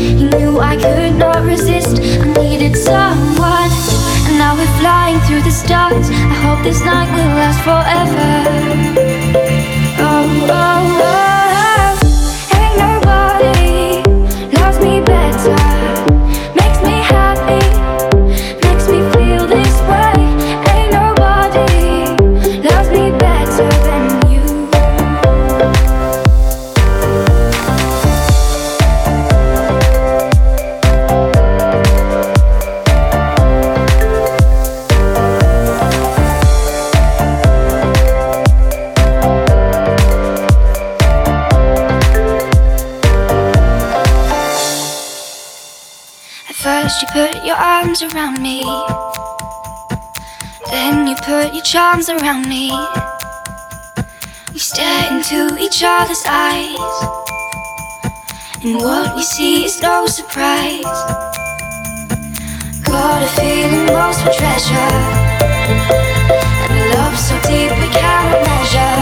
You knew I could not resist. I needed someone, and now we're flying through the stars. I hope this night will last forever. Oh, oh, oh. Ain't nobody loves me better. Makes me happy, makes me feel this way. Ain't nobody loves me better than you. First you put your arms around me, then you put your charms around me. We stare into each other's eyes, and what we see is no surprise. Got a feeling lost for treasure, and a love so deep we cannot measure.